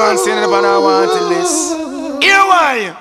man singing upon our wanted list. Here why?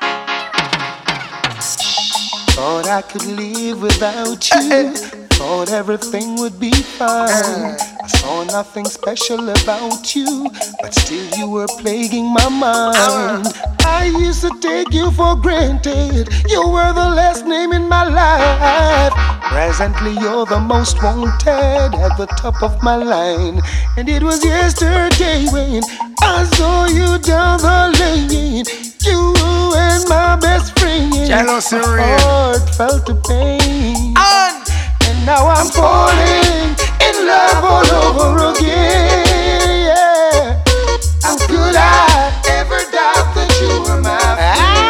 Thought I could live without you. Thought everything would be fine. I saw nothing special about you, but still you were plaguing my mind. I used to take you for granted. You were the last name in my life. Presently you're the most wanted at the top of my line. And it was yesterday when I saw you down the lane. You and my best friend. Jealousy my real. heart felt the pain. And now I'm falling in love all over again. Yeah. How could I ever doubt that you were my friend?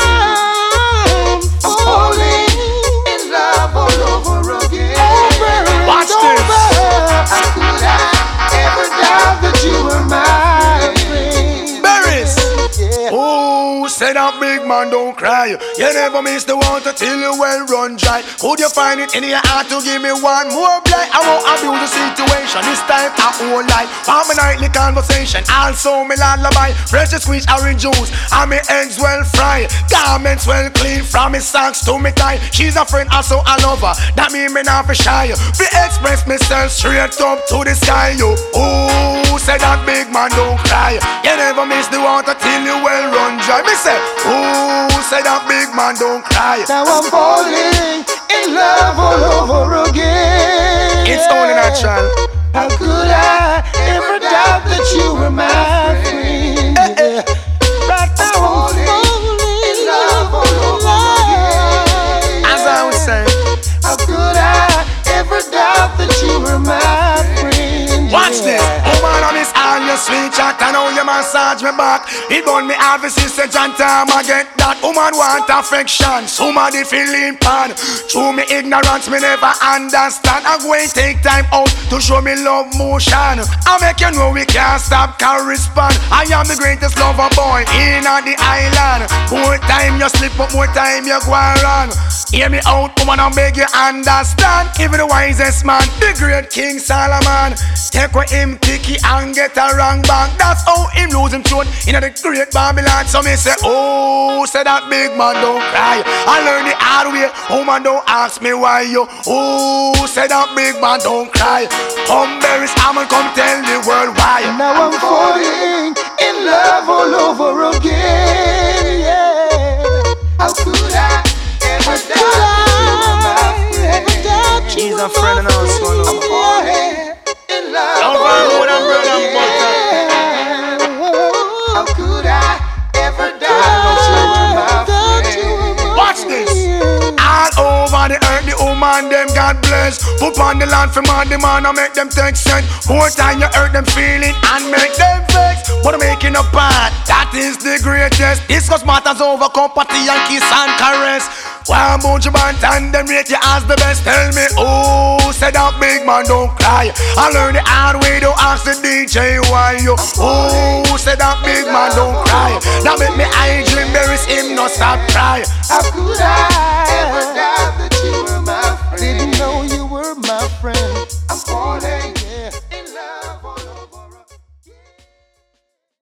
I'm falling in love all over again. Watch this. How could I ever doubt that you were my friend? Berries. Yeah. Oh, say that big man don't cry. You never miss the water till you well run dry. Could you find it in your heart to give me one more blight? I won't abuse the situation, this time I won't lie. For my nightly conversation, also me lullaby. Fresh squeeze orange juice, and me eggs well fried. Garments well clean, from me socks to me tie. She's a friend, also a lover, that mean me not for shy. Fi express myself straight up to the sky, yo. Oh, say that big man don't cry. You never miss the water till you well run dry. Me say, oh, say that big man don't cry. Now I'm falling in love all over again. It's only natural. How could I ever doubt that you were my friend? Yeah. Right now I'm falling in love all over again. As I would say, how could I ever doubt that you were my friend? watch this. Woman on this all your sweet chat, I know you massage me back. It burn me obviously say John time I get that. Woman want affection, somebody feeling pan. Through me ignorance, me never understand. I'm going to take time out to show me love motion. I make you know we can't stop, correspond. I am the greatest lover boy in the island. More time you slip up, more time you go wrong. Hear me out, woman, I beg you understand. Even the wisest man, the great King Solomon, take with him picky and get a wrong bank. That's how him lose him throne in the great Babylon. So me say, oh, say that big man don't cry. I learn the hard way, woman don't ask me why you. Oh, say that big man don't cry. Come berries, I'ma come tell the world why. Now I'm falling in love all over again. Yeah. How could I ever doubt that you were my friend? He's a friend and also no. I'm falling in love Don't all find over more than bread and butter. again. How could I ever doubt that you were my friend? Watch this. All over the earth, the woman them God bless. Put on the land for man, the man, I make them take sense. More time you hurt them feeling and make them vex. But I'm making a part, that is the greatest. Discuss matters over company and kiss and caress. One bunch of band and them rate you as the best. Tell me, oh, say that big man don't cry. I learned the hard way, don't ask the DJ why you. Oh, say that big man don't cry. That make me eye dream, there is him no stop cry. How could I ever